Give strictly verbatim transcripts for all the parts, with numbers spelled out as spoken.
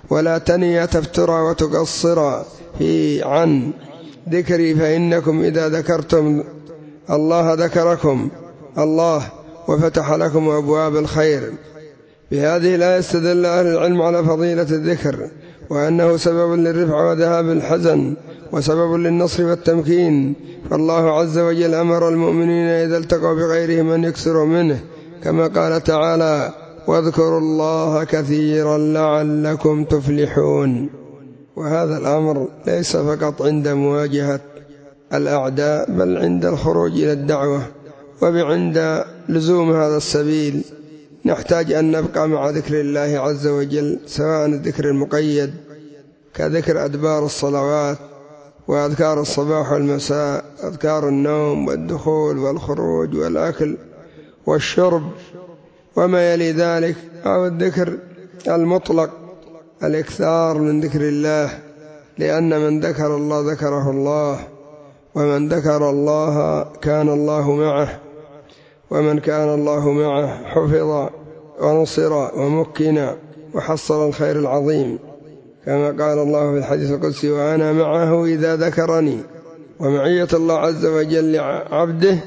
ولا تنيا تفترا وتقصرا في عن ذكري، فإنكم إذا ذكرتم الله ذكركم الله وفتح لكم أبواب الخير. بهذه الآية استدل أهل العلم على فضيلة الذكر، وأنه سبب للرفع وذهاب الحزن وسبب للنصر والتمكين. فالله عز وجل أمر المؤمنين إذا التقوا بغيرهم أن يكثروا منه، كما قال تعالى: واذكروا الله كثيرا لعلكم تفلحون. وهذا الأمر ليس فقط عند مواجهة الأعداء، بل عند الخروج إلى الدعوة وعند لزوم هذا السبيل. نحتاج أن نبقى مع ذكر الله عز وجل، سواء الذكر المقيد كذكر أدبار الصلوات وأذكار الصباح والمساء، أذكار النوم والدخول والخروج والأكل والشرب وما يلي ذلك، أو الذكر المطلق الإكثار من ذكر الله، لأن من ذكر الله ذكره الله، ومن ذكر الله كان الله معه، ومن كان الله معه حفظ ونصر ومكن وحصل الخير العظيم، كما قال الله في الحديث القدسي: وأنا معه إذا ذكرني. ومعية الله عز وجل لعبده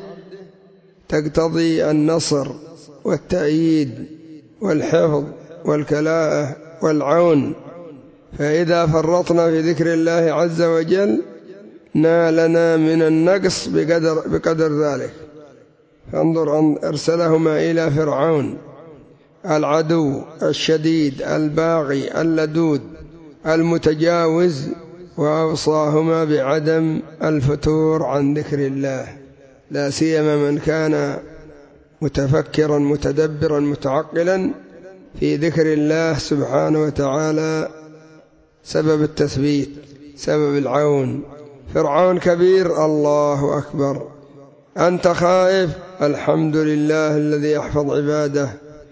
تقتضي النصر والتأييد والحفظ والكلاءة والعون، فإذا فرطنا في ذكر الله عز وجل نالنا من النقص بقدر, بقدر ذلك. فانظر أن أرسلهما إلى فرعون العدو الشديد الباغي اللدود المتجاوز، وأوصاهما بعدم الفتور عن ذكر الله، لا سيما من كان متفكرا متدبرا متعقلا في ذكر الله سبحانه وتعالى، سبب التثبيت سبب العون. فرعون كبير، الله أكبر. أنت خائف، الحمد لله الذي يحفظ عباده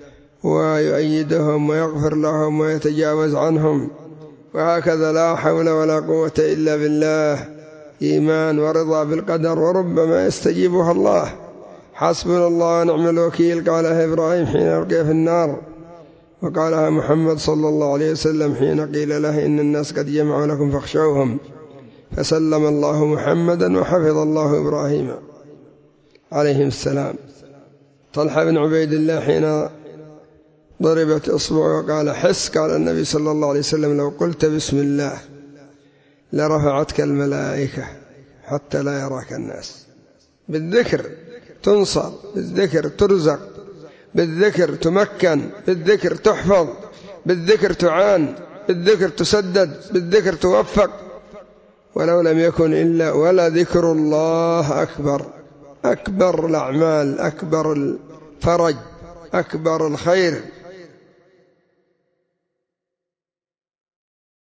ويؤيدهم ويغفر لهم ويتجاوز عنهم. وهكذا لا حول ولا قوة إلا بالله، إيمان ورضا بالقدر، وربما يستجيبها الله. حسبنا الله ونعم الوكيل قالها إبراهيم حين ألقي في النار، وقالها محمد صلى الله عليه وسلم حين قيل له إن الناس قد جمعوا لكم فاخشوهم، فسلم الله محمدا وحفظ الله إبراهيم عليه السلام. طلحة بن عبيد الله حين ضربت إصبعه وقال حس، قال النبي صلى الله عليه وسلم: لو قلت بسم الله لرفعتك الملائكة حتى لا يراك الناس. بالذكر تنصر، بالذكر ترزق، بالذكر تمكن، بالذكر تحفظ، بالذكر تعان، بالذكر تسدد، بالذكر توفق. ولو لم يكن إلا ولا ذكر الله أكبر، أكبر الأعمال، أكبر الفرج، أكبر الخير.